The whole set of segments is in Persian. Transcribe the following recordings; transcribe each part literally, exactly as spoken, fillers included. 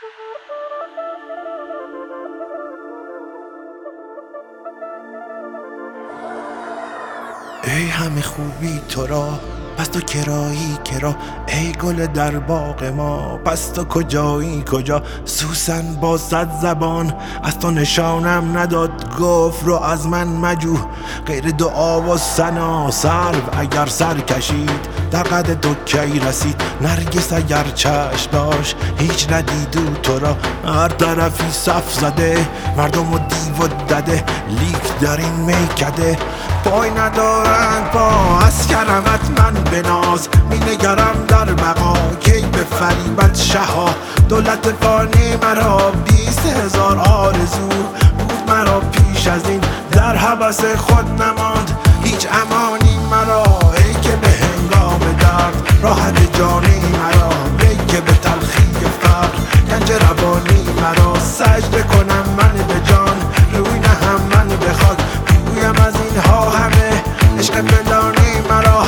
ای همه خوبی تو را پس تو کرایی کرا، ای گل در باغ ما پس تو کجایی کجا. سوسن با صد زبان از تو نشانم نداد، گفت رو از من مجو غیر دعا و ثنا. سرو اگر سر کشید در قد تو کی رسید، نرگس اگر چشم داشت هیچ ندیدو تو را. هر طرفی صف زده مردم و دیو و دده، لیک در این میکده پای ندارند پا. از کرمت من بناز می نگرم در بقا، کی به فریبت شها. دولت فانی مرا بیست هزار آرزو بود مرا پیش از این، در هوس خود نماند هیچ امانی مرا. ای که به هنگام درد راحت جانی مرا، ای که به تلخی فقر گنج روانی مرا. سجده کنم من به جان روی نهم من به خاک، گویم از اینها همه عشق فلانی مرا.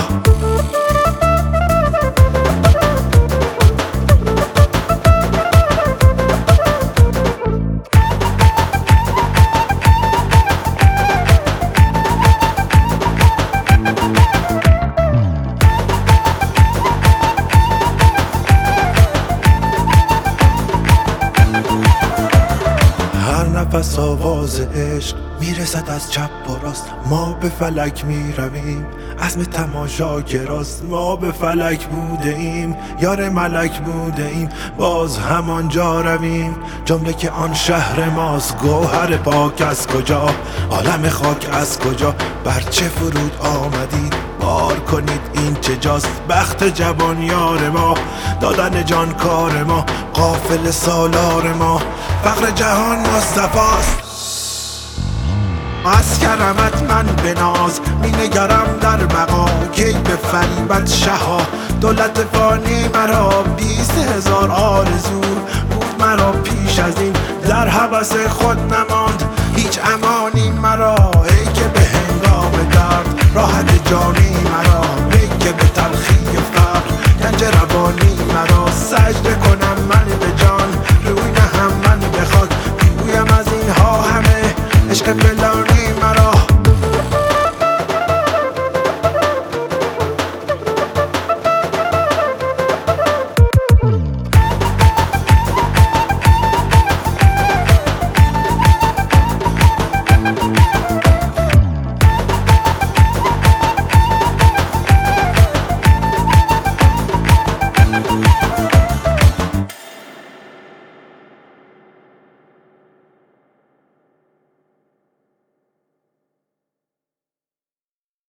نفس آواز عشق میرسد از چپ و راست، ما به فلک میرویم عزم تماشا گراست. ما به فلک بوده ایم یار ملک بوده ایم، باز همانجا رویم جمله که آن شهر ماست. گوهر پاک از کجا عالم خاک از کجا، بر چه فرود آمدید بار کنید این چه جاست. بخت جوان یار ما دادن جان کار ما، قافل سالار ما فقر جهان مصطفاست. از کرمت من بناز می نگرم در بقا، کی به فریبت شها. دولت فانی مرا بیست هزار آرزو بود مرا پیش از این، در هوس خود نماند هیچ امانی مرا. ای که به هنگام درد راحت جانی مرا، ای که به تلخی فقر گنج روانی مرا. سجده کنم من به جان روی نهم من به خاک، گویم از اینها همه عشق فلانی مرا.